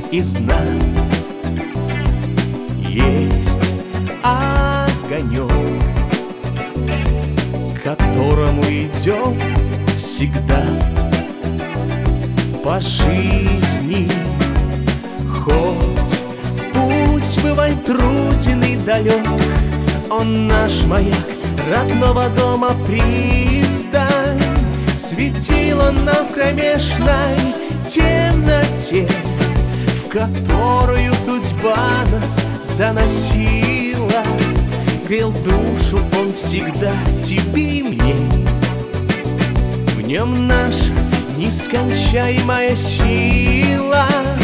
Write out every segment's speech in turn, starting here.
из нас есть огонек, к которому идем всегда по жизни. Хоть путь бывает труден и далек, он наш маяк родного дома пристань. Светило нам в кромешной темноте, в которую судьба нас заносила. Грел душу он всегда тебе и мне, в нем наша нескончаемая сила.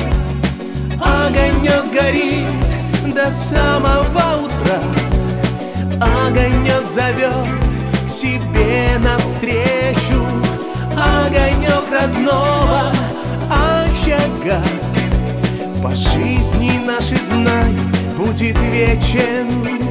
Огонек горит до самого утра, огонек зовет к себе навстречу. Огонек родного очага по жизни нашей, знай, будет вечен.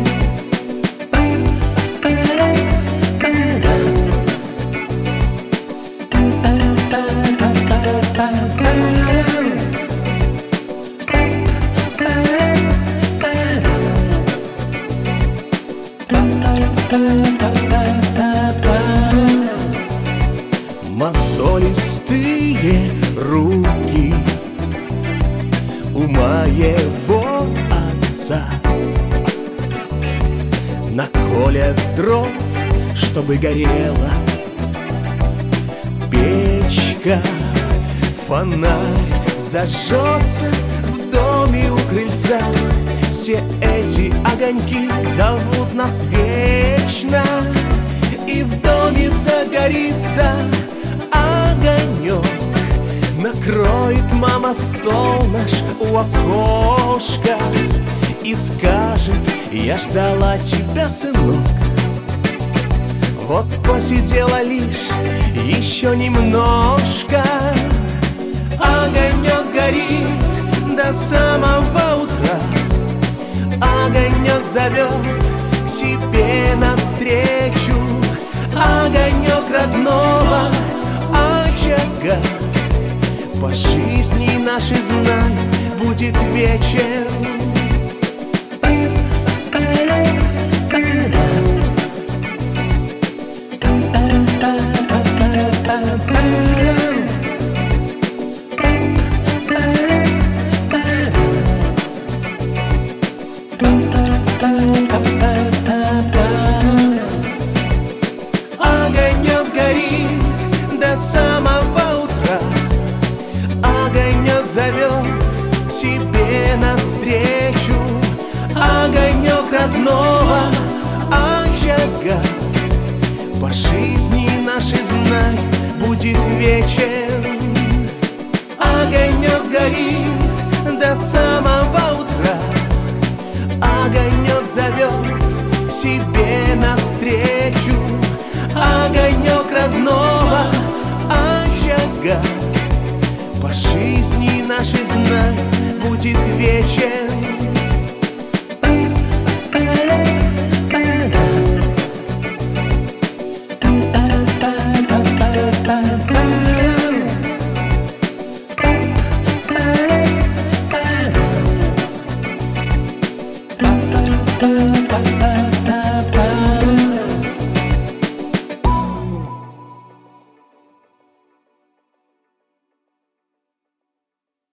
Мозолистые руки у моего отца наколят дров, чтобы горела печка. Фонарь зажжется в доме у крыльца. Все эти огоньки зовут нас вечно, и в доме загорится огонек. Накроет мама стол наш у окошка и скажет: я ждала тебя, сынок. Вот посидела лишь еще немножко. Огонек горит до самого утра, огонек зовет к себе навстречу. Огонек родного очага по жизни нашей, знай, будет вечен. Огонек горит до самого утра, огонек зовет к себе навстречу. Огонек родного очага по жизни нашей, знай, будет вечен. Огонек горит до самого утра, огонек зовет к себе навстречу. Огонек родного очага по жизни нашей, знай, будет вечен.